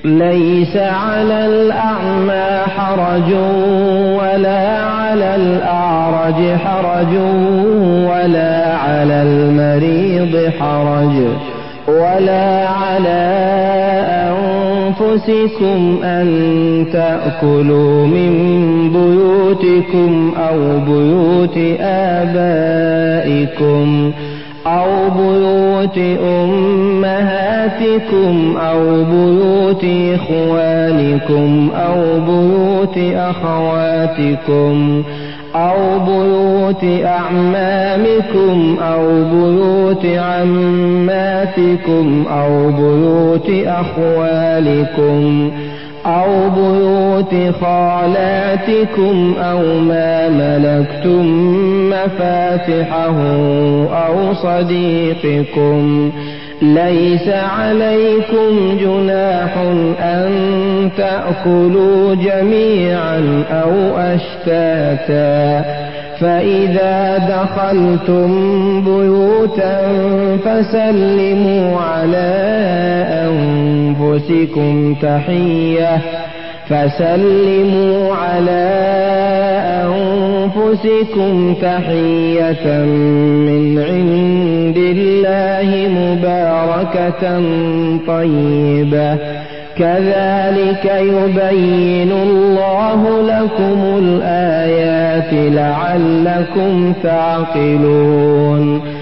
ليس على الأعمى حرج ولا على الأعرج حرج ولا على المريض حرج ولا على أنفسكم أن تأكلوا من بيوتكم أو بيوت آبائكم أو بيوت أمهاتكم أو بيوت إخوانكم أو بيوت أخواتكم أو بيوت أعمامكم أو بيوت عماتكم أو بيوت أخوالكم أو بيوت خالاتكم أو ما ملكتم مفاتحه أو صديقكم. ليس عليكم جناح أن تأكلوا جميعا أو أشتاتا، فإذا دخلتم بيوتا فسلموا على أنفسكم تحية من عند الله مباركة طيبة، كذلك يبين الله لكم الآيات لعلكم تعقلون.